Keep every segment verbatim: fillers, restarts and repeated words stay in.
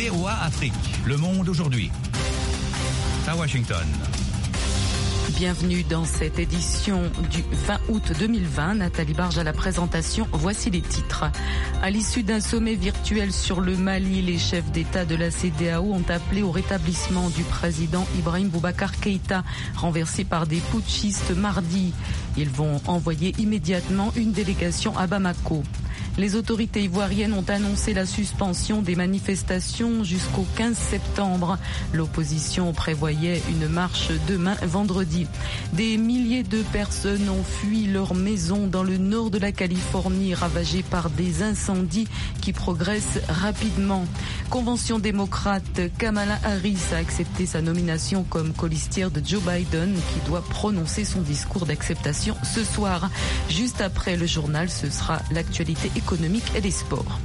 V O A Afrique. Le monde aujourd'hui. À Washington. Bienvenue dans cette édition du vingt août deux mille vingt. Nathalie Barge à la présentation. Voici les titres. À l'issue d'un sommet virtuel sur le Mali, les chefs d'État de la C E D E A O ont appelé au rétablissement du président Ibrahim Boubacar Keïta, renversé par des putschistes mardi. Ils vont envoyer immédiatement une délégation à Bamako. Les autorités ivoiriennes ont annoncé la suspension des manifestations jusqu'au quinze septembre. L'opposition prévoyait une marche demain vendredi. Des milliers de personnes ont fui leur maison dans le nord de la Californie, ravagée par des incendies qui progressent rapidement. Convention démocrate, Kamala Harris a accepté sa nomination comme colistière de Joe Biden, qui doit prononcer son discours d'acceptation ce soir. Juste après le journal, ce sera l'actualité économique. économique et des sports.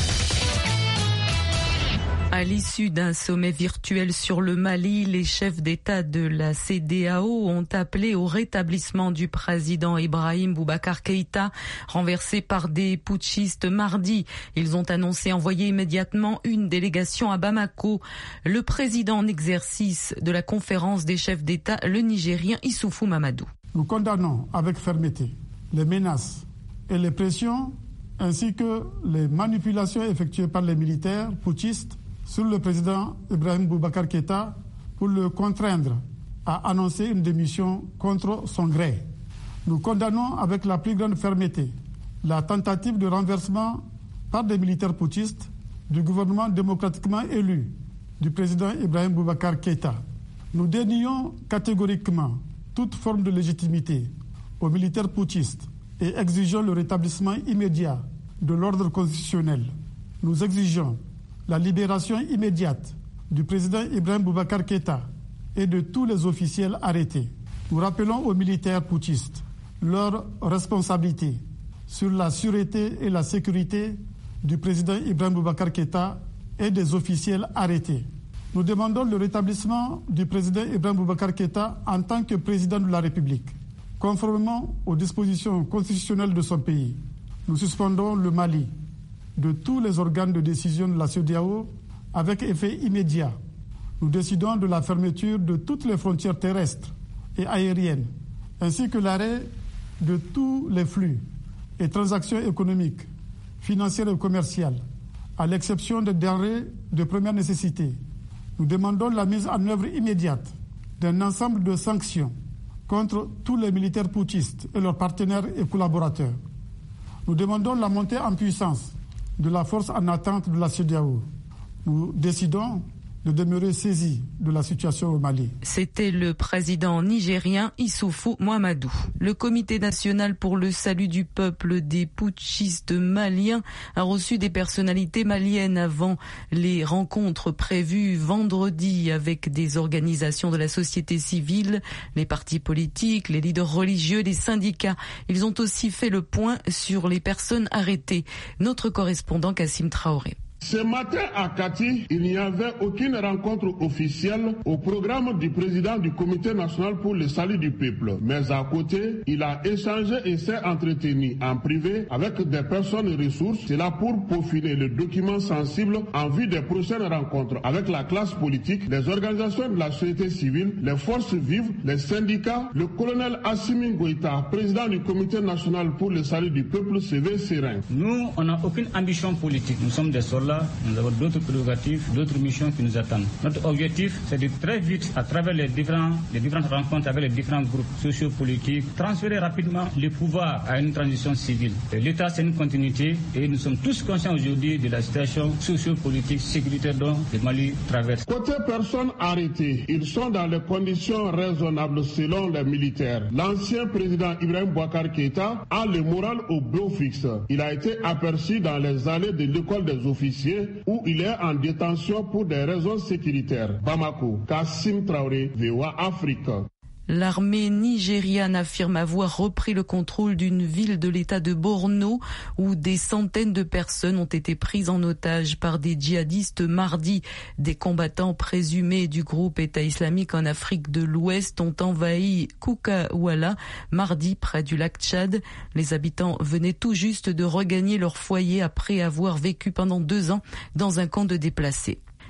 À l'issue d'un sommet virtuel sur le Mali, les chefs d'État de la C E D E A O ont appelé au rétablissement du président Ibrahim Boubacar Keïta, renversé par des putschistes mardi. Ils ont annoncé envoyer immédiatement une délégation à Bamako. Le président en exercice de la conférence des chefs d'État, le Nigérien Issoufou Mamadou. Nous condamnons avec fermeté les menaces et les pressions ainsi que les manipulations effectuées par les militaires putschistes sur le président Ibrahim Boubacar Keïta pour le contraindre à annoncer une démission contre son gré. Nous condamnons avec la plus grande fermeté la tentative de renversement par des militaires putschistes du gouvernement démocratiquement élu du président Ibrahim Boubacar Keïta. Nous dénions catégoriquement toute forme de légitimité aux militaires putschistes et exigeons le rétablissement immédiat de l'ordre constitutionnel. Nous exigeons la libération immédiate du président Ibrahim Boubacar Keïta et de tous les officiels arrêtés. Nous rappelons aux militaires putschistes leur responsabilité sur la sûreté et la sécurité du président Ibrahim Boubacar Keïta et des officiels arrêtés. Nous demandons le rétablissement du président Ibrahim Boubacar Keïta en tant que président de la République. Conformément aux dispositions constitutionnelles de son pays, nous suspendons le Mali de tous les organes de décision de la C E D E A O avec effet immédiat. Nous décidons de la fermeture de toutes les frontières terrestres et aériennes, ainsi que l'arrêt de tous les flux et transactions économiques, financières et commerciales, à l'exception des denrées de première nécessité. Nous demandons la mise en œuvre immédiate d'un ensemble de sanctions contre tous les militaires putschistes et leurs partenaires et collaborateurs. Nous demandons la montée en puissance de la force en attente de la C E D E A O. Nous décidons de demeurer saisis de la situation au Mali. C'était le président nigérien Issoufou Mamadou. Le Comité national pour le salut du peuple des putschistes maliens a reçu des personnalités maliennes avant les rencontres prévues vendredi avec des organisations de la société civile, les partis politiques, les leaders religieux, les syndicats. Ils ont aussi fait le point sur les personnes arrêtées. Notre correspondant Kassim Traoré. Ce matin à Kati, il n'y avait aucune rencontre officielle au programme du président du Comité national pour le salut du peuple. Mais à côté, il a échangé et s'est entretenu en privé avec des personnes ressources. C'est là pour peaufiner le document sensible en vue des prochaines rencontres avec la classe politique, les organisations de la société civile, les forces vives, les syndicats. Le colonel Assimi Goïta, président du Comité national pour le salut du peuple, se veut serein. Nous, on n'a aucune ambition politique. Nous sommes des soldats. Nous avons d'autres prérogatives, d'autres missions qui nous attendent. Notre objectif, c'est de très vite, à travers les, différents, les différentes rencontres avec les différents groupes sociopolitiques, transférer rapidement le pouvoir à une transition civile. L'État, c'est une continuité et nous sommes tous conscients aujourd'hui de la situation sociopolitique, sécuritaire dont le Mali traverse. Côté personnes arrêtées, ils sont dans les conditions raisonnables selon les militaires. L'ancien président Ibrahim Boubacar Keïta a le moral au beau fixe. Il a été aperçu dans les allées de l'école des officiers où il est en détention pour des raisons sécuritaires. Bamako, Kassim Traoré, V O A Afrique. L'armée nigériane affirme avoir repris le contrôle d'une ville de l'état de Borno où des centaines de personnes ont été prises en otage par des djihadistes mardi. Des combattants présumés du groupe État islamique en Afrique de l'Ouest ont envahi Koukawala mardi près du lac Tchad. Les habitants venaient tout juste de regagner leur foyer après avoir vécu pendant deux ans dans un camp de déplacés.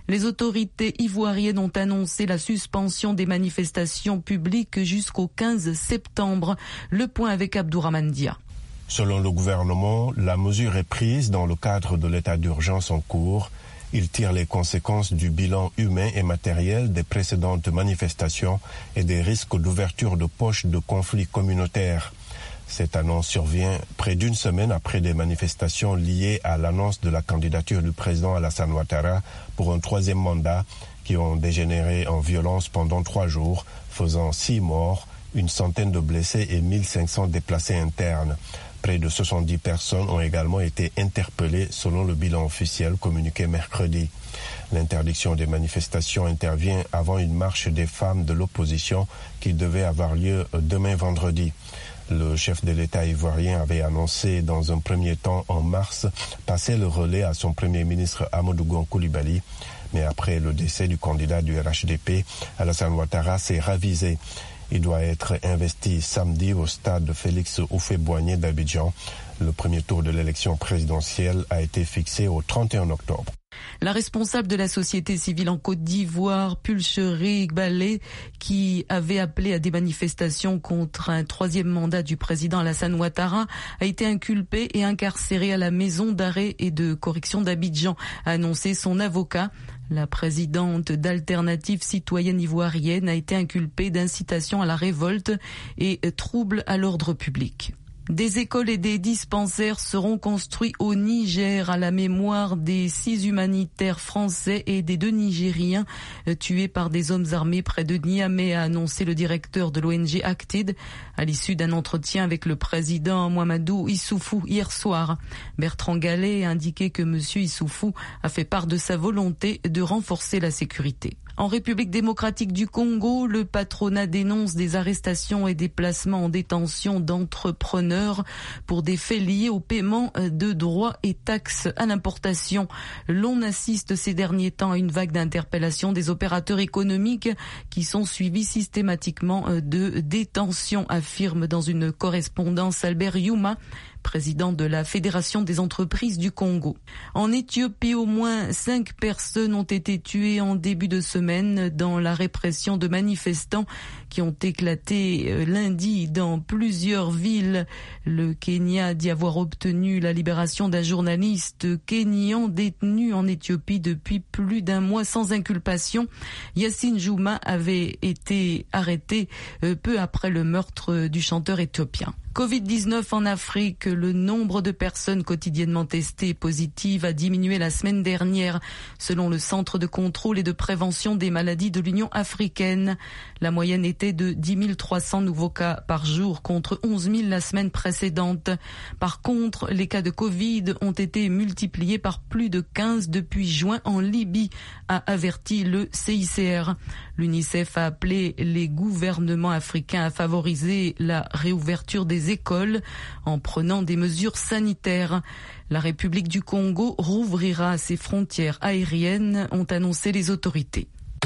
Les autorités ivoiriennes ont annoncé la suspension des manifestations publiques jusqu'au quinze septembre. Le point avec Abdourahmane Dia. Selon le gouvernement, la mesure est prise dans le cadre de l'état d'urgence en cours. Il tire les conséquences du bilan humain et matériel des précédentes manifestations et des risques d'ouverture de poches de conflits communautaires. Cette annonce survient près d'une semaine après des manifestations liées à l'annonce de la candidature du président Alassane Ouattara pour un troisième mandat qui ont dégénéré en violence pendant trois jours, faisant six morts, une centaine de blessés et mille cinq cents déplacés internes. Près de soixante-dix personnes ont également été interpellées selon le bilan officiel communiqué mercredi. L'interdiction des manifestations intervient avant une marche des femmes de l'opposition qui devait avoir lieu demain vendredi. Le chef de l'État ivoirien avait annoncé dans un premier temps en mars passer le relais à son premier ministre Amadou Gon Coulibaly. Mais après le décès du candidat du R H D P, Alassane Ouattara s'est ravisé. Il doit être investi samedi au stade Félix Houphouët-Boigny d'Abidjan. Le premier tour de l'élection présidentielle a été fixé au trente et un octobre. La responsable de la société civile en Côte d'Ivoire, Pulcherie Balé, qui avait appelé à des manifestations contre un troisième mandat du président Alassane Ouattara, a été inculpée et incarcérée à la maison d'arrêt et de correction d'Abidjan, a annoncé son avocat. La présidente d'Alternative citoyenne ivoirienne a été inculpée d'incitation à la révolte et trouble à l'ordre public. Des écoles et des dispensaires seront construits au Niger à la mémoire des six humanitaires français et des deux Nigériens tués par des hommes armés près de Niamey, a annoncé le directeur de l'O N G Acted à l'issue d'un entretien avec le président Mahamadou Issoufou hier soir. Bertrand Gallet a indiqué que M. Issoufou a fait part de sa volonté de renforcer la sécurité. En République démocratique du Congo, le patronat dénonce des arrestations et des placements en détention d'entrepreneurs pour des faits liés au paiement de droits et taxes à l'importation. L'on assiste ces derniers temps à une vague d'interpellations des opérateurs économiques qui sont suivis systématiquement de détention, affirme dans une correspondance Albert Youma, président de la Fédération des entreprises du Congo. En Éthiopie, au moins cinq personnes ont été tuées en début de semaine dans la répression de manifestants qui ont éclaté lundi dans plusieurs villes. Le Kenya dit avoir obtenu la libération d'un journaliste kényan détenu en Éthiopie depuis plus d'un mois sans inculpation. Yassine Jouma avait été arrêté peu après le meurtre du chanteur éthiopien. covid dix-neuf en Afrique, le nombre de personnes quotidiennement testées positives a diminué la semaine dernière, selon le Centre de contrôle et de prévention des maladies de l'Union africaine. La moyenne était de dix mille trois cents nouveaux cas par jour contre onze mille la semaine précédente. Par contre, les cas de Covid ont été multipliés par plus de quinze depuis juin en Libye, a averti le C I C R. L'UNICEF a appelé les gouvernements africains à favoriser la réouverture des écoles en prenant des mesures sanitaires. La République du Congo rouvrira ses frontières aériennes, ont annoncé les autorités.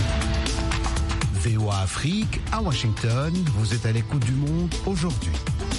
V O A Afrique, à Washington, vous êtes à l'écoute du monde aujourd'hui.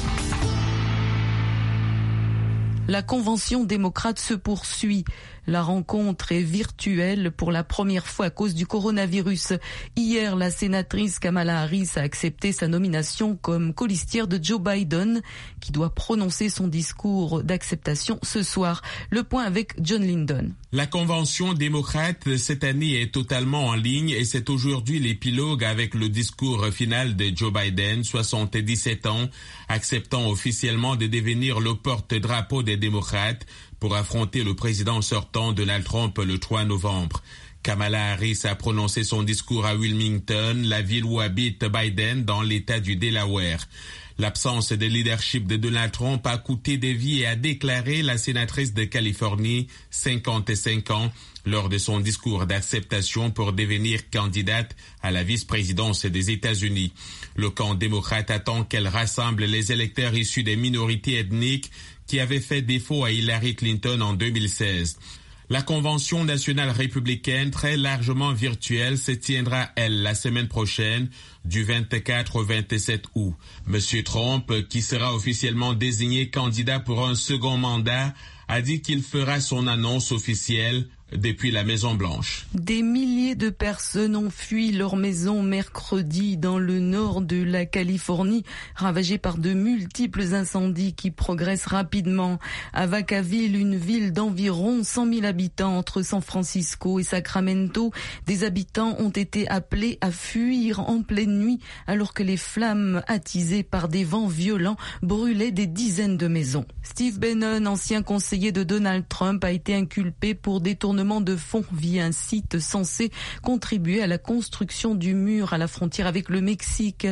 La convention démocrate se poursuit. La rencontre est virtuelle pour la première fois à cause du coronavirus. Hier, la sénatrice Kamala Harris a accepté sa nomination comme colistière de Joe Biden, qui doit prononcer son discours d'acceptation ce soir. Le point avec John Lyndon. La convention démocrate cette année est totalement en ligne et c'est aujourd'hui l'épilogue avec le discours final de Joe Biden, soixante-dix-sept ans, acceptant officiellement de devenir le porte-drapeau des démocrates pour affronter le président sortant Donald Trump le trois novembre. Kamala Harris a prononcé son discours à Wilmington, la ville où habite Biden dans l'État du Delaware. L'absence de leadership de Donald Trump a coûté des vies et a déclaré la sénatrice de Californie, cinquante-cinq ans, lors de son discours d'acceptation pour devenir candidate à la vice-présidence des États-Unis. Le camp démocrate attend qu'elle rassemble les électeurs issus des minorités ethniques qui avaient fait défaut à Hillary Clinton en deux mille seize. La convention nationale républicaine, très largement virtuelle, se tiendra, elle, la semaine prochaine, du vingt-quatre au vingt-sept août. Monsieur Trump, qui sera officiellement désigné candidat pour un second mandat, a dit qu'il fera son annonce officielle depuis la Maison-Blanche. Des milliers de personnes ont fui leur maison mercredi dans le nord de la Californie, ravagée par de multiples incendies qui progressent rapidement. À Vacaville, une ville d'environ cent mille habitants entre San Francisco et Sacramento, des habitants ont été appelés à fuir en pleine nuit alors que les flammes attisées par des vents violents brûlaient des dizaines de maisons. Steve Bannon, ancien conseiller de Donald Trump, a été inculpé pour détournement de fonds via un site censé contribuer à la construction du mur à la frontière avec le Mexique.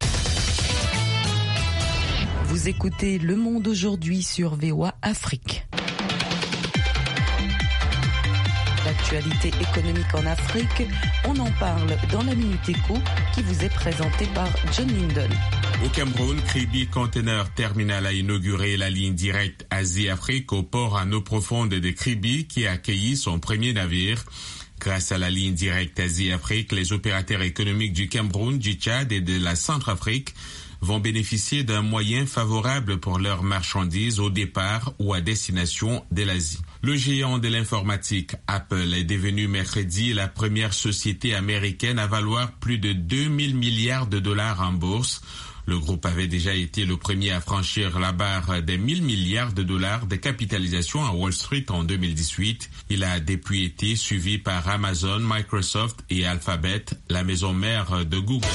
Vous écoutez Le Monde aujourd'hui sur V O A Afrique. L'actualité économique en Afrique, on en parle dans la Minute Éco qui vous est présentée par John Linden. Au Cameroun, Kribi Container Terminal a inauguré la ligne directe Asie-Afrique au port à eau profonde de Kribi qui a accueilli son premier navire. Grâce à la ligne directe Asie-Afrique, les opérateurs économiques du Cameroun, du Tchad et de la Centrafrique vont bénéficier d'un moyen favorable pour leurs marchandises au départ ou à destination de l'Asie. Le géant de l'informatique Apple est devenu mercredi la première société américaine à valoir plus de deux mille milliards de dollars en bourse. Le groupe avait déjà été le premier à franchir la barre des mille milliards de dollars de capitalisation à Wall Street en deux mille dix-huit. Il a depuis été suivi par Amazon, Microsoft et Alphabet, la maison mère de Google.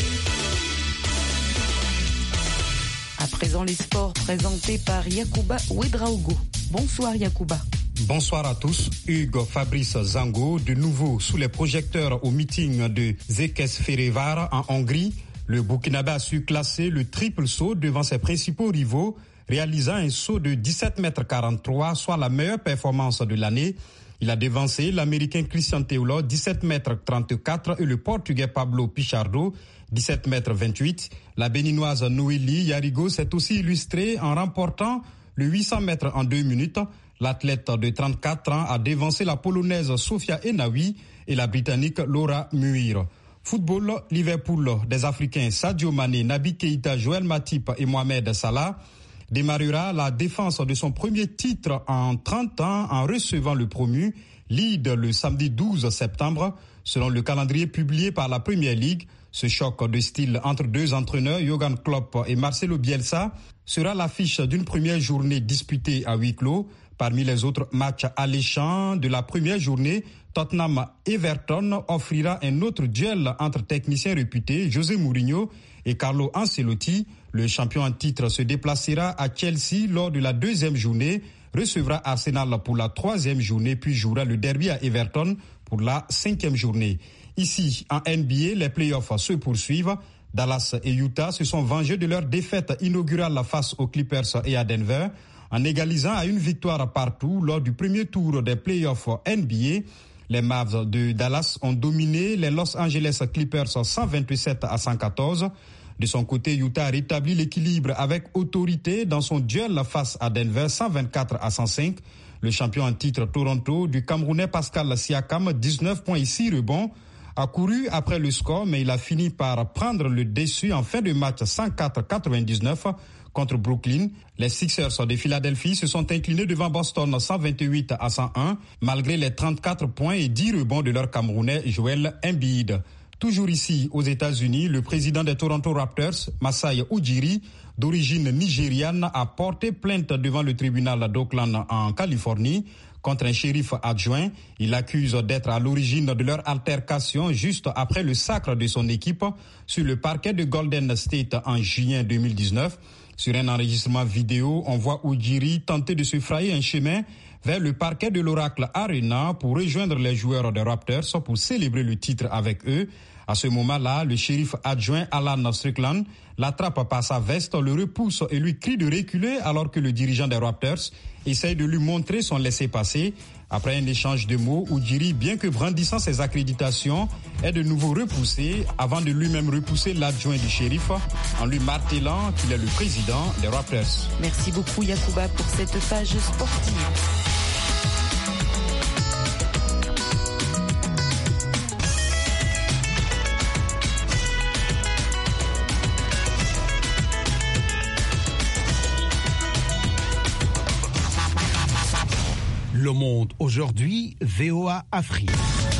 À présent, les sports présentés par Yacouba Ouedraogo. Bonsoir Yacouba. Bonsoir à tous. Hugues Fabrice Zango, de nouveau sous les projecteurs au meeting de Székesfehérvár en Hongrie. Le Burkinabé a su classer le triple saut devant ses principaux rivaux, réalisant un saut de dix-sept mètres quarante-trois, soit la meilleure performance de l'année. Il a devancé l'Américain Christian Theolo, dix-sept mètres trente-quatre, et le Portugais Pablo Pichardo, dix-sept mètres vingt-huit. La Béninoise Noélie Yarigo s'est aussi illustrée en remportant le huit cents mètres en deux minutes. L'athlète de trente-quatre ans a devancé la Polonaise Sofia Enawi et la Britannique Laura Muir. Football, Liverpool des Africains Sadio Mané, Naby Keïta, Joël Matip et Mohamed Salah démarrera la défense de son premier titre en trente ans en recevant le promu Leeds le samedi douze septembre. Selon le calendrier publié par la Premier League, ce choc de style entre deux entraîneurs, Jürgen Klopp et Marcelo Bielsa, sera l'affiche d'une première journée disputée à huis clos. Parmi les autres matchs alléchants de la première journée, Tottenham-Everton offrira un autre duel entre techniciens réputés José Mourinho et Carlo Ancelotti. Le champion en titre se déplacera à Chelsea lors de la deuxième journée, recevra Arsenal pour la troisième journée, puis jouera le derby à Everton pour la cinquième journée. Ici, en N B A, les playoffs se poursuivent. Dallas et Utah se sont vengés de leur défaite inaugurale face aux Clippers et à Denver, en égalisant à une victoire partout lors du premier tour des playoffs N B A. Les Mavs de Dallas ont dominé les Los Angeles Clippers cent vingt-sept à cent quatorze. De son côté, Utah a rétabli l'équilibre avec autorité dans son duel face à Denver cent vingt-quatre à cent cinq. Le champion en titre Toronto du Camerounais Pascal Siakam, dix-neuf points et six rebonds, a couru après le score, mais il a fini par prendre le dessus en fin de match cent quatre à quatre-vingt-dix-neuf contre Brooklyn. Les Sixers de Philadelphie se sont inclinés devant Boston cent vingt-huit à cent un, malgré les trente-quatre points et dix rebonds de leur Camerounais Joel Embiid. Toujours ici, aux États-Unis, le président des Toronto Raptors, Masai Ujiri, d'origine nigériane, a porté plainte devant le tribunal d'Oakland en Californie contre un shérif adjoint. Il l'accuse d'être à l'origine de leur altercation juste après le sacre de son équipe sur le parquet de Golden State en juillet deux mille dix-neuf. Sur un enregistrement vidéo, on voit Ujiri tenter de se frayer un chemin vers le parquet de l'Oracle Arena pour rejoindre les joueurs des Raptors pour célébrer le titre avec eux. À ce moment-là, le shérif adjoint Alan Strickland l'attrape par sa veste, le repousse et lui crie de reculer alors que le dirigeant des Raptors essaye de lui montrer son laissez-passer. Après un échange de mots, Ujiri, bien que brandissant ses accréditations, est de nouveau repoussé avant de lui-même repousser l'adjoint du shérif en lui martelant qu'il est le président des Raptors. Merci beaucoup Yacouba pour cette page sportive. Le Monde aujourd'hui, V O A Afrique.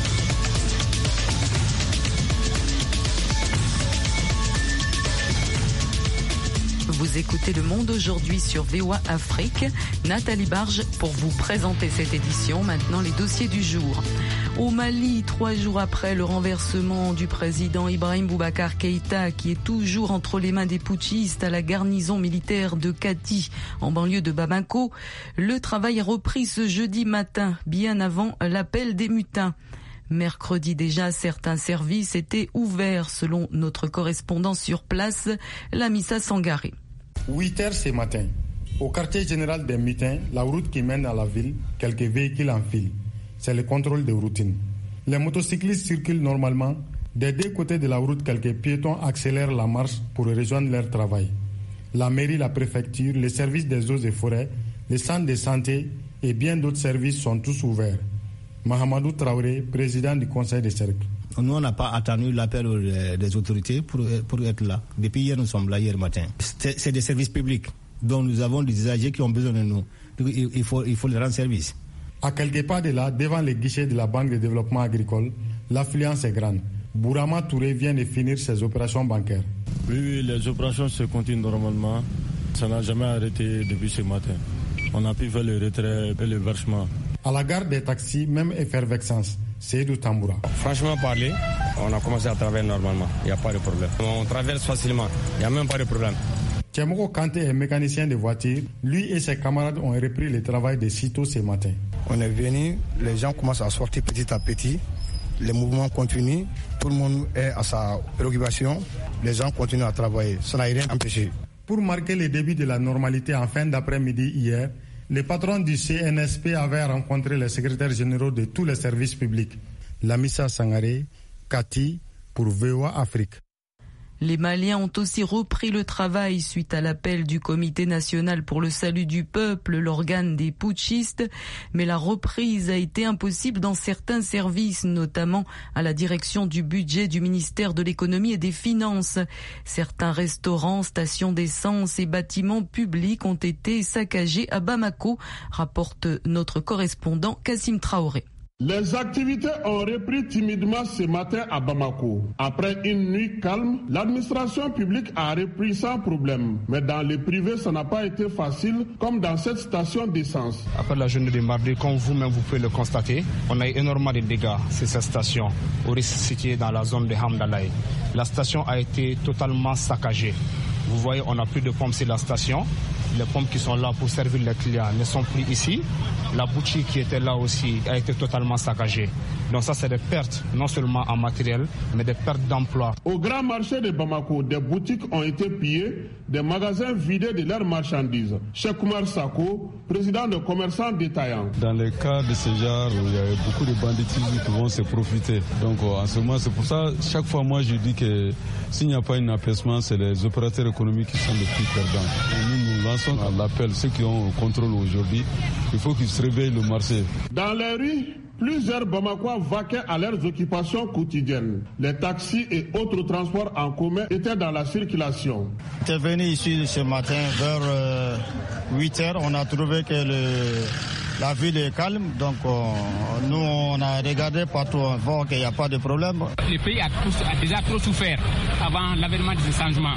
Vous écoutez Le Monde aujourd'hui sur V O A Afrique. Nathalie Barge pour vous présenter cette édition. Maintenant, les dossiers du jour. Au Mali, trois jours après le renversement du président Ibrahim Boubacar Keïta, qui est toujours entre les mains des putschistes à la garnison militaire de Kati, en banlieue de Bamako, le travail a repris ce jeudi matin, bien avant l'appel des mutins. Mercredi déjà, certains services étaient ouverts, selon notre correspondant sur place, Lamissa Sangaré. huit heures ce matin, au quartier général des mutins, la route qui mène à la ville, quelques véhicules enfilent. C'est le contrôle de routine. Les motocyclistes circulent normalement. Des deux côtés de la route, quelques piétons accélèrent la marche pour rejoindre leur travail. La mairie, la préfecture, les services des eaux et forêts, les centres de santé et bien d'autres services sont tous ouverts. Mahamadou Traoré, président du conseil des cercles. Nous, on n'a pas attendu l'appel des autorités pour, pour être là. Depuis hier, nous sommes là, hier matin. C'est, c'est des services publics dont nous avons des usagers qui ont besoin de nous. Il faut, il faut les rendre service. À quelques pas de là, devant les guichets de la Banque de développement agricole, l'affluence est grande. Bourama Touré vient de finir ses opérations bancaires. Oui, oui, les opérations se continuent normalement. Ça n'a jamais arrêté depuis ce matin. On a pu faire le retrait et le versement. À la gare des taxis, même effervescence. Seydou Tamboura. Franchement parler, on a commencé à travailler normalement. Il n'y a pas de problème. On traverse facilement. Il n'y a même pas de problème. Tchemoko Kanté est mécanicien de voiture. Lui et ses camarades ont repris le travail de sitôt ce matin. On est venu, les gens commencent à sortir petit à petit. Les mouvements continuent. Tout le monde est à sa préoccupation. Les gens continuent à travailler. Ça n'a rien empêché. Pour marquer le début de la normalité en fin d'après-midi hier, les patrons du C N S P avaient rencontré les secrétaires généraux de tous les services publics. Lamissa Sangaré, Kati, pour V O A Afrique. Les Maliens ont aussi repris le travail suite à l'appel du Comité national pour le salut du peuple, l'organe des putschistes. Mais la reprise a été impossible dans certains services, notamment à la direction du budget du ministère de l'économie et des finances. Certains restaurants, stations d'essence et bâtiments publics ont été saccagés à Bamako, rapporte notre correspondant Kassim Traoré. Les activités ont repris timidement ce matin à Bamako. Après une nuit calme, l'administration publique a repris sans problème. Mais dans le privé, ça n'a pas été facile, comme dans cette station d'essence. Après la journée de mardi, comme vous-même vous pouvez le constater, on a eu énormément de dégâts sur cette station, au risque située dans la zone de Hamdalaï. La station a été totalement saccagée. Vous voyez, on n'a plus de pompes sur la station. Les pompes qui sont là pour servir les clients ne sont plus ici. La boutique qui était là aussi a été totalement saccagée. Donc ça, c'est des pertes, non seulement en matériel, mais des pertes d'emploi. Au grand marché de Bamako, des boutiques ont été pillées, des magasins vidés de leurs marchandises. Cheikh Oumar Sako, président de commerçants détaillants. Dans les cas de ce genre, il y a beaucoup de banditisme qui vont se profiter. Donc en ce moment, c'est pour ça, chaque fois, moi, je dis que s'il n'y a pas un apaisement, c'est les opérateurs économiques qui sont les plus perdants. Et nous, nous lançons à l'appel, ceux qui ont le contrôle aujourd'hui, il faut qu'ils se réveillent le marché. Dans les rues, plusieurs Bamakois vaquaient à leurs occupations quotidiennes. Les taxis et autres transports en commun étaient dans la circulation. J'étais venu ici ce matin vers euh, huit heures. On a trouvé que le, la ville est calme. Donc euh, nous, on a regardé partout, on voit qu'il n'y a pas de problème. Le pays a, tous, a déjà trop souffert avant l'avènement de ce changement.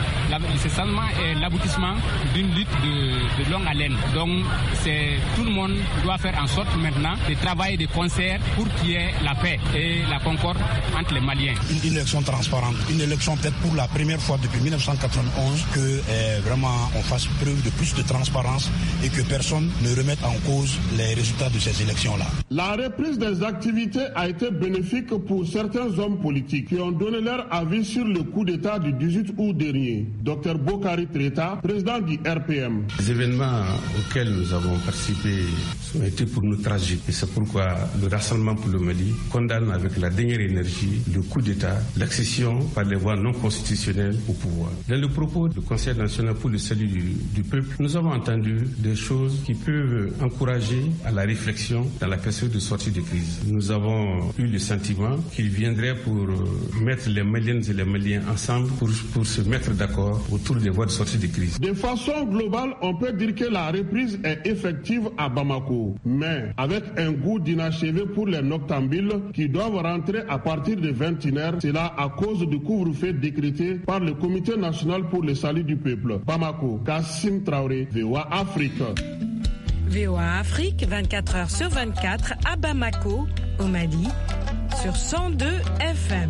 Ce changement est l'aboutissement d'une lutte de, de longue haleine. Donc c'est, tout le monde doit faire en sorte maintenant de travailler de concert pour qu'il y ait la paix et la concorde entre les Maliens. Une élection transparente, une élection peut-être pour la première fois depuis mille neuf cent quatre-vingt-onze que eh, vraiment on fasse preuve de plus de transparence et que personne ne remette en cause les résultats de ces élections-là. La reprise des activités a été bénéfique pour certains hommes politiques qui ont donné leur avis sur le coup d'État du dix-huit août dernier. Docteur Bokari Treta, président du R P M. Les événements auxquels nous avons participé ont été pour nous tragiques. Et c'est pourquoi le Rassemblement pour le Mali condamne avec la dernière énergie le coup d'État, l'accession par les voies non constitutionnelles au pouvoir. Dans le propos du Conseil national pour le salut du, du peuple, nous avons entendu des choses qui peuvent encourager à la réflexion dans la période de sortie de crise. Nous avons eu le sentiment qu'il viendrait pour mettre les Maliennes et les Maliens ensemble pour, pour se mettre d'accord d'accord autour des voies de sortie de crise. De façon globale, on peut dire que la reprise est effective à Bamako, mais avec un goût d'inachevé pour les noctambules qui doivent rentrer à partir de vingt et une heures, cela à cause du couvre-feu décrété par le Comité national pour le salut du peuple. Bamako, Kassim Traoré, V O A Afrique. V O A Afrique, vingt-quatre heures sur vingt-quatre, à Bamako, au Mali, sur cent deux F M.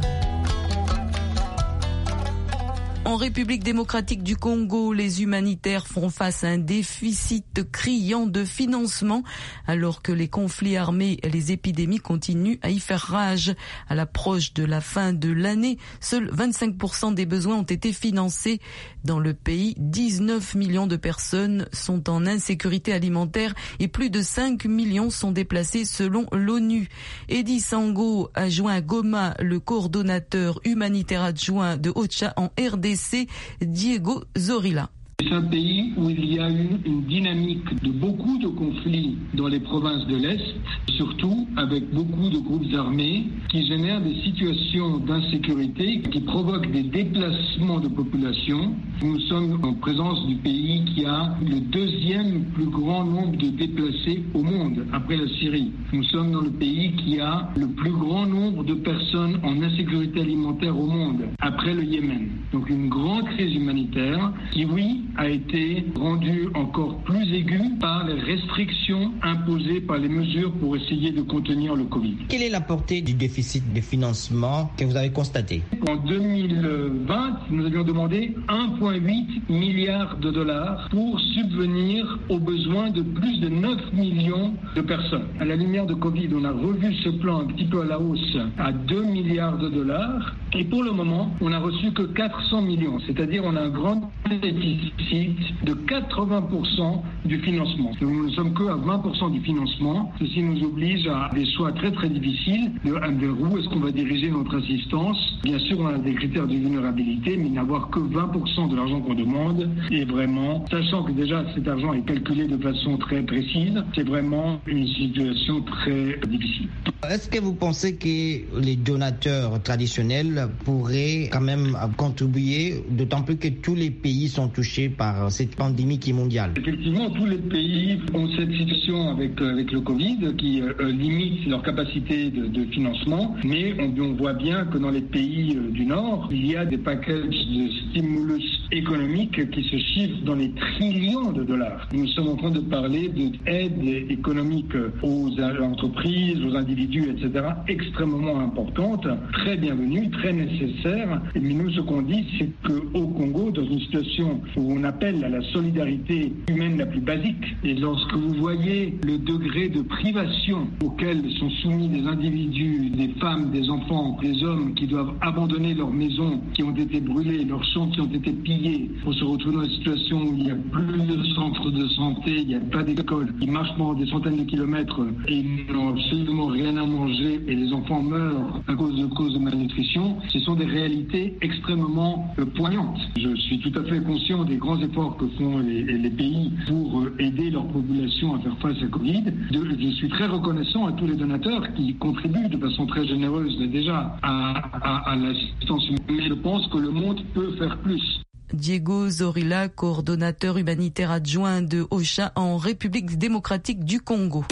En République démocratique du Congo, les humanitaires font face à un déficit criant de financement alors que les conflits armés et les épidémies continuent à y faire rage. À l'approche de la fin de l'année, seuls vingt-cinq pour cent des besoins ont été financés. Dans le pays, dix-neuf millions de personnes sont en insécurité alimentaire et plus de cinq millions sont déplacés selon l'ONU. Eddy Sango a joint à Goma le coordonnateur humanitaire adjoint de OCHA en R D C, Diego Zorilla. C'est un pays où il y a eu une dynamique de beaucoup de conflits dans les provinces de l'Est, surtout avec beaucoup de groupes armés qui génèrent des situations d'insécurité, qui provoquent des déplacements de population. Nous sommes en présence du pays qui a le deuxième plus grand nombre de déplacés au monde, après la Syrie. Nous sommes dans le pays qui a le plus grand nombre de personnes en insécurité alimentaire au monde, après le Yémen. Donc une grande crise humanitaire qui, oui, a été rendue encore plus aiguë par les restrictions imposées par les mesures pour essayer de contenir le Covid. Quelle est la portée du déficit de financement que vous avez constaté? En deux mille vingt, nous avions demandé un virgule huit milliard de dollars pour subvenir aux besoins de plus de neuf millions de personnes. À la lumière de Covid, on a revu ce plan un petit peu à la hausse à deux milliards de dollars. Et pour le moment, on n'a reçu que quatre cents millions, c'est-à-dire on a un grand déficit de quatre-vingts pour cent du financement. Nous ne sommes que à vingt pour cent du financement. Ceci nous oblige à des choix très très difficiles de vers où est-ce qu'on va diriger notre assistance. Bien sûr, on a des critères de vulnérabilité, mais n'avoir que vingt pour cent de l'argent qu'on demande est vraiment, sachant que déjà cet argent est calculé de façon très précise, c'est vraiment une situation très difficile. Est-ce que vous pensez que les donateurs traditionnels pourraient quand même contribuer, d'autant plus que tous les pays sont touchés par cette pandémie qui est mondiale? Effectivement, tous les pays ont cette situation avec, avec le Covid qui euh, limite leur capacité de, de financement, mais on, on voit bien que dans les pays euh, du Nord, il y a des packages de stimulus économique qui se chiffrent dans les trillions de dollars. Nous sommes en train de parler d'aide économique aux entreprises, aux individus, et cetera, extrêmement importante, très bienvenue, très nécessaire. Mais nous, ce qu'on dit, c'est qu'au Congo, dans une situation où on appelle à la solidarité humaine la plus basique, et lorsque vous voyez le degré de privation auquel sont soumis des individus, des femmes, des enfants, des hommes qui doivent abandonner leurs maisons, qui ont été brûlées, leurs champs qui ont été pillés, pour se retrouver dans une situation où il n'y a plus de centres de santé, il n'y a pas d'école, ils marchent pendant des centaines de kilomètres et ils n'ont absolument rien à manger et les enfants meurent à cause de cause de malnutrition, ce sont des réalités extrêmement euh, poignantes. Je suis tout à fait conscient des grands efforts que font les, les pays pour euh, aider leur population à faire face à Covid. De, je suis très reconnaissant à tous les donateurs qui contribuent de façon très généreuse déjà à, à, à l'assistance humaine. Mais je pense que le monde peut faire plus. Diego Zorilla, coordonnateur humanitaire adjoint de OCHA en République démocratique du Congo.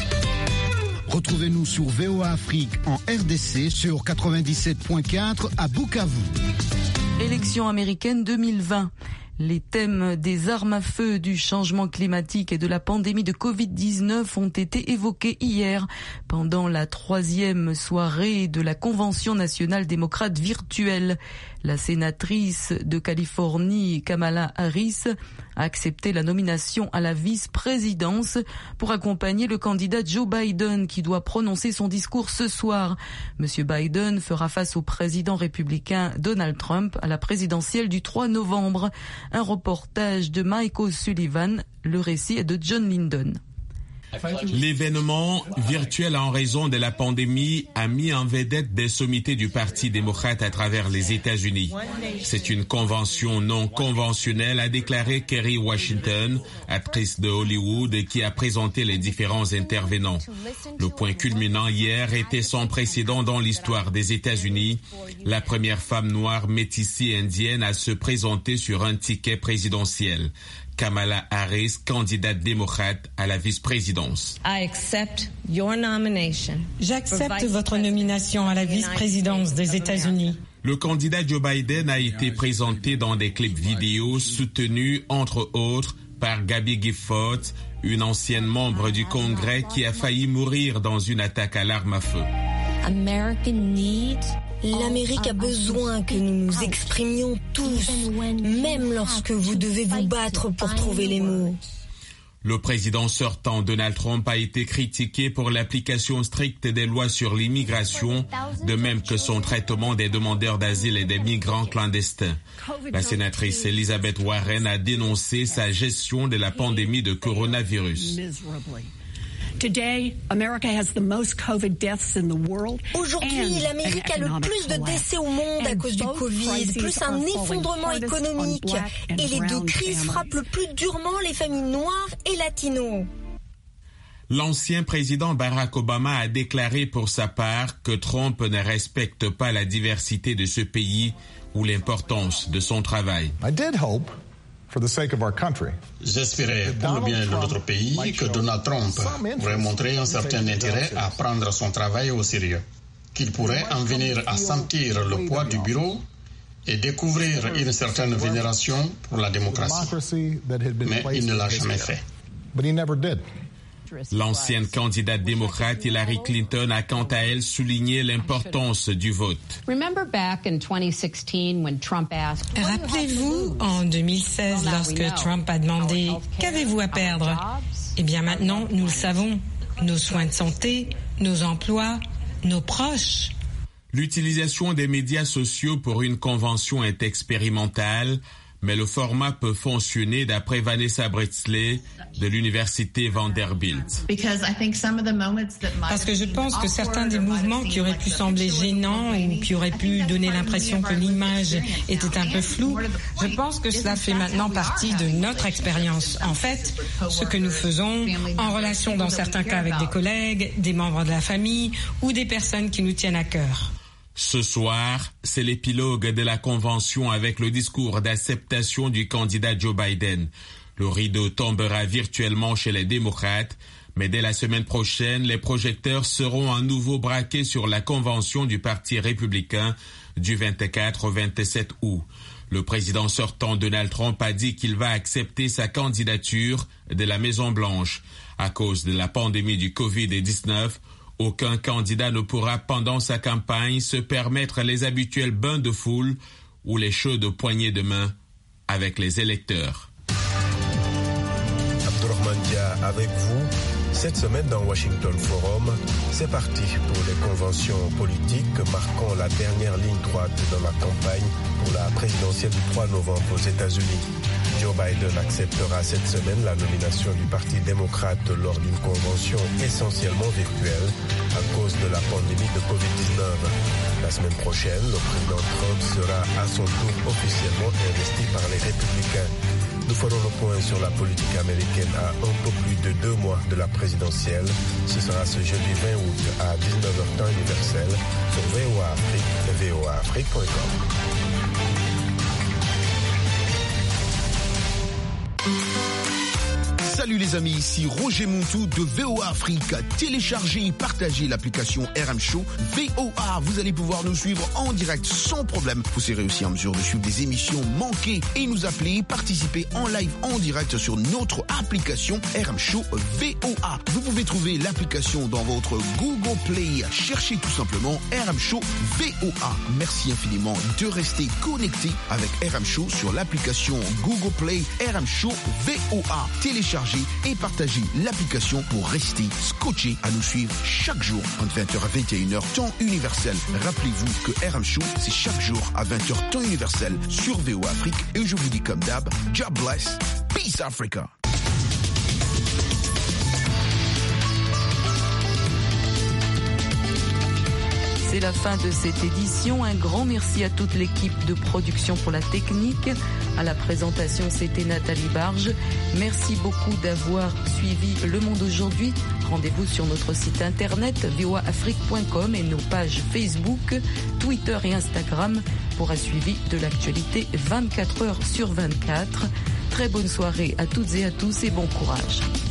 Retrouvez-nous sur V O A Afrique en R D C sur quatre-vingt-dix-sept virgule quatre à Bukavu. Élections américaines deux mille vingt. Les thèmes des armes à feu, du changement climatique et de la pandémie de covid dix-neuf ont été évoqués hier pendant la troisième soirée de la Convention nationale démocrate virtuelle. La sénatrice de Californie, Kamala Harris, a accepté la nomination à la vice-présidence pour accompagner le candidat Joe Biden qui doit prononcer son discours ce soir. Monsieur Biden fera face au président républicain Donald Trump à la présidentielle du trois novembre. Un reportage de Mike O'Sullivan, le récit est de John Lyndon. L'événement virtuel en raison de la pandémie a mis en vedette des sommités du Parti démocrate à travers les États-Unis. C'est une convention non conventionnelle, a déclaré Kerry Washington, actrice de Hollywood, qui a présenté les différents intervenants. Le point culminant hier était sans précédent dans l'histoire des États-Unis. La première femme noire métissée indienne à se présenter sur un ticket présidentiel. Kamala Harris, candidate démocrate à la vice-présidence. J'accepte votre nomination à la vice-présidence des États-Unis. Le candidat Joe Biden a été présenté dans des clips vidéo soutenus, entre autres, par Gabby Giffords, une ancienne membre du Congrès qui a failli mourir dans une attaque à l'arme à feu. L'Amérique a besoin que nous nous exprimions tous, même lorsque vous devez vous battre pour trouver les mots. Le président sortant Donald Trump a été critiqué pour l'application stricte des lois sur l'immigration, de même que son traitement des demandeurs d'asile et des migrants clandestins. La sénatrice Elizabeth Warren a dénoncé sa gestion de la pandémie de coronavirus. Aujourd'hui, l'Amérique a le plus de décès au monde à cause du Covid, plus un effondrement économique. Et les deux crises frappent le plus durement les familles noires et latinos. L'ancien président Barack Obama a déclaré pour sa part que Trump ne respecte pas la diversité de ce pays ou l'importance de son travail. J'espérais pour le bien de notre pays que Donald Trump pourrait montrer un certain intérêt à prendre son travail au sérieux, qu'il pourrait en venir à sentir le poids du bureau et découvrir une certaine vénération pour la démocratie. Mais il ne l'a jamais fait. L'ancienne candidate démocrate Hillary Clinton a quant à elle souligné l'importance du vote. Rappelez-vous, en deux mille seize, lorsque Trump a demandé « Qu'avez-vous à perdre ?» Eh bien maintenant, nous le savons, nos soins de santé, nos emplois, nos proches. L'utilisation des médias sociaux pour une convention est expérimentale, mais le format peut fonctionner d'après Vanessa Britzley de l'université Vanderbilt. Parce que je pense que certains des mouvements qui auraient pu sembler gênants ou qui auraient pu donner l'impression que l'image était un peu floue, je pense que cela fait maintenant partie de notre expérience. En fait, ce que nous faisons en relation dans certains cas avec des collègues, des membres de la famille ou des personnes qui nous tiennent à cœur. Ce soir, c'est l'épilogue de la convention avec le discours d'acceptation du candidat Joe Biden. Le rideau tombera virtuellement chez les démocrates, mais dès la semaine prochaine, les projecteurs seront à nouveau braqués sur la convention du Parti républicain du vingt-quatre au vingt-sept août. Le président sortant Donald Trump a dit qu'il va accepter sa candidature de la Maison-Blanche. À cause de la pandémie du covid dix-neuf, aucun candidat ne pourra pendant sa campagne se permettre les habituels bains de foule ou les chaudes poignées de main avec les électeurs. Abdourahmane Dia avec vous. Cette semaine dans Washington Forum, c'est parti pour les conventions politiques marquant la dernière ligne droite dans la campagne pour la présidentielle du trois novembre aux États-Unis. Joe Biden acceptera cette semaine la nomination du Parti démocrate lors d'une convention essentiellement virtuelle à cause de la pandémie de covid dix-neuf. La semaine prochaine, le président Trump sera à son tour officiellement investi par les républicains. Nous ferons le point sur la politique américaine à un peu plus de deux mois de la présidentielle. Ce sera ce jeudi vingt août à dix-neuf heures temps universel sur V O A Afrique et V O A Afrique point com. Salut les amis, ici Roger Montou de V O A Afrique. Téléchargez et partagez l'application R M Show V O A. Vous allez pouvoir nous suivre en direct sans problème. Vous serez aussi en mesure de suivre des émissions manquées et nous appeler, participer en live en direct sur notre application R M Show V O A. Vous pouvez trouver l'application dans votre Google Play. Cherchez tout simplement R M Show V O A. Merci infiniment de rester connecté avec R M Show sur l'application Google Play R M Show V O A. Téléchargez et partagez l'application pour rester scotché à nous suivre chaque jour entre vingt heures à vingt et une heures temps universel. Rappelez-vous que R M Show, c'est chaque jour à vingt heures temps universel sur V O A Afrique. Et je vous dis comme d'hab, God bless, peace Africa. C'est la fin de cette édition. Un grand merci à toute l'équipe de production pour la technique. À la présentation, c'était Nathalie Barge. Merci beaucoup d'avoir suivi Le Monde aujourd'hui. Rendez-vous sur notre site internet v o a afrique point com et nos pages Facebook, Twitter et Instagram pour un suivi de l'actualité vingt-quatre heures sur vingt-quatre. Très bonne soirée à toutes et à tous et bon courage.